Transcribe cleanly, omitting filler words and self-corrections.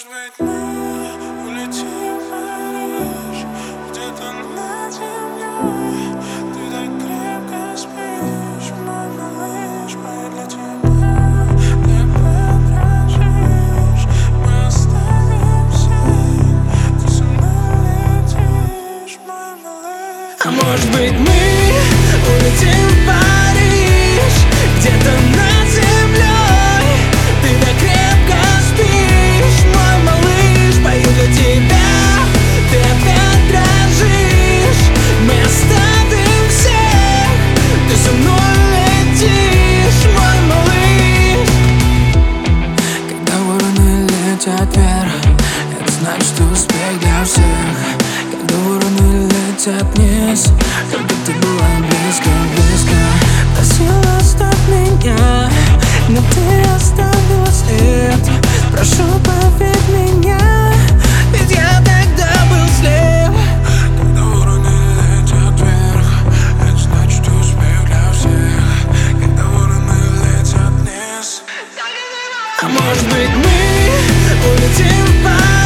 быть, мы улетим в Париж, где-то над землей. Ты так крепко спишь, мой малыш, поет для тебя. Ты подрожишь, мы оставим всех. Ты со мной летишь, мой малыш. А может быть, мы улетим в Париж, где-то над землей. Ты так крепко спишь, мой малыш, пою для тебя. Ты опять дрожишь, мы оставим всех. Ты со мной летишь, мой малыш. Когда вороны летят вверх, это значит, что успех для всех. Когда вороны летят вниз, только ты была близко, близко. Просила оставь меня, но ты оставила след. Прошу, поверь меня, ведь я тогда был слеп. Когда вороны летят вверх, это значит, что успех для всех. Когда вороны летят вниз. А может быть, мы улетим в Париж,